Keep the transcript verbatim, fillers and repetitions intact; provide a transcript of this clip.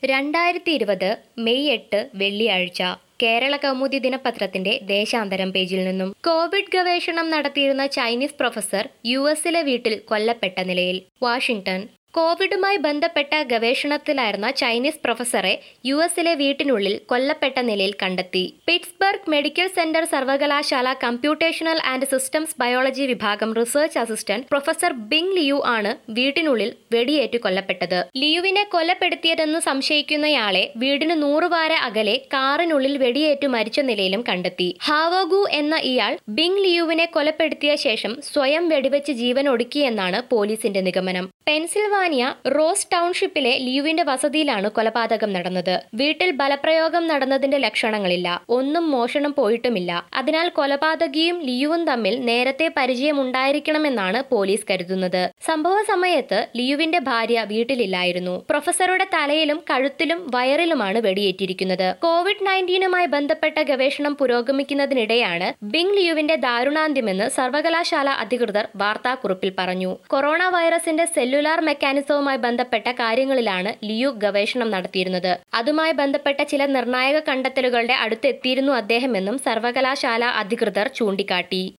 രണ്ടായിരത്തി ഇരുപത് മെയ് എട്ട് വെള്ളിയാഴ്ച കേരള കൗമുദി ദിനപത്രത്തിന്റെ ദേശാന്തരം പേജിൽ നിന്നും കോവിഡ് ഗവേഷണം നടത്തിയിരുന്ന ചൈനീസ് പ്രൊഫസർ യു എസിലെ വീട്ടിൽ കൊല്ലപ്പെട്ട നിലയിൽ. വാഷിംഗ്ടൺ. കോവിഡുമായി ബന്ധപ്പെട്ട ഗവേഷണത്തിലായിരുന്ന ചൈനീസ് പ്രൊഫസറെ യു എസിലെ വീട്ടിനുള്ളിൽ കൊല്ലപ്പെട്ട നിലയിൽ കണ്ടെത്തി. പിറ്റ്സ്ബർഗ് മെഡിക്കൽ സെന്റർ സർവകലാശാല കമ്പ്യൂട്ടേഷണൽ ആൻഡ് സിസ്റ്റംസ് ബയോളജി വിഭാഗം research assistant professor Bing Liu ആണ് വീട്ടിനുള്ളിൽ വെടിയേറ്റ് കൊല്ലപ്പെട്ടത്. ലിയുവിനെ കൊലപ്പെടുത്തിയതെന്ന് സംശയിക്കുന്നയാളെ വീടിന് നൂറുവാര അകലെ കാറിനുള്ളിൽ വെടിയേറ്റു മരിച്ച നിലയിലും കണ്ടെത്തി. ഹാവോഗു എന്ന ഇയാൾ ബിങ് ലിയുവിനെ കൊലപ്പെടുത്തിയ ശേഷം സ്വയം വെടിവെച്ച് ജീവൻ ഒടുക്കിയെന്നാണ് പോലീസിന്റെ നിഗമനം. പെൻസിൽവാനിയ റോസ് ടൗൺഷിപ്പിലെ ലിയുവിന്റെ വസതിയിലാണ് കൊലപാതകം നടന്നത്. വീട്ടിൽ ബലപ്രയോഗം നടന്നതിന്റെ ലക്ഷണങ്ങളില്ല. ഒന്നും മോഷണം പോയിട്ടുമില്ല. അതിനാൽ കൊലപാതകിയും ലിയുവും തമ്മിൽ നേരത്തെ പരിചയമുണ്ടായിരിക്കണമെന്നാണ് പോലീസ് കരുതുന്നത്. സംഭവ സമയത്ത് ലിയുവിന്റെ ഭാര്യ വീട്ടിലില്ലായിരുന്നു. പ്രൊഫസറുടെ തലയിലും കഴുത്തിലും വയറിലുമാണ് വെടിയേറ്റിരിക്കുന്നത്. കോവിഡ് നയൻറ്റീനുമായി ബന്ധപ്പെട്ട ഗവേഷണം പുരോഗമിക്കുന്നതിനിടെയാണ് ബിങ് ലിയുവിന്റെ ദാരുണാന്ത്യമെന്ന് സർവകലാശാല അധികൃതർ വാർത്താക്കുറിപ്പിൽ പറഞ്ഞു. കൊറോണ വൈറസിന്റെ സെല്ലുലാർ മെക്കാനിസവുമായി ബന്ധപ്പെട്ട കാര്യങ്ങളിലാണ് ലിയു ഗവേഷണം നടത്തിയിരുന്നത്. അതുമായി ബന്ധപ്പെട്ട ചില നിർണായക കണ്ടെത്തലുകളുടെ അടുത്തെത്തിയിരുന്നു അദ്ദേഹമെന്നും സർവകലാശാല അധികൃതർ ചൂണ്ടിക്കാട്ടി.